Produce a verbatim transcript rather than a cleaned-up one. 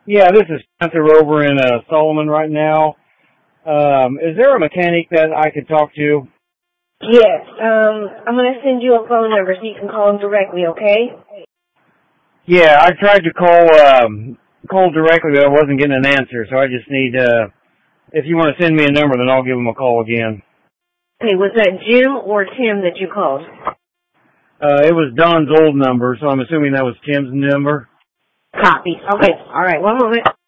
Yeah, this is Spencer over in uh, Solomon right now. Um, is there a mechanic that I could talk to? Yes. Um, I'm going to send you a phone number so you can call him directly, okay? Yeah, I tried to call um, call directly, but I wasn't getting an answer. So I just need, uh, if you want to send me a number, then I'll give him a call again. Okay, was that Jim or Tim that you called? Uh, it was Don's old number, so I'm assuming that was Tim's number. Copy. Okay. All right. One moment.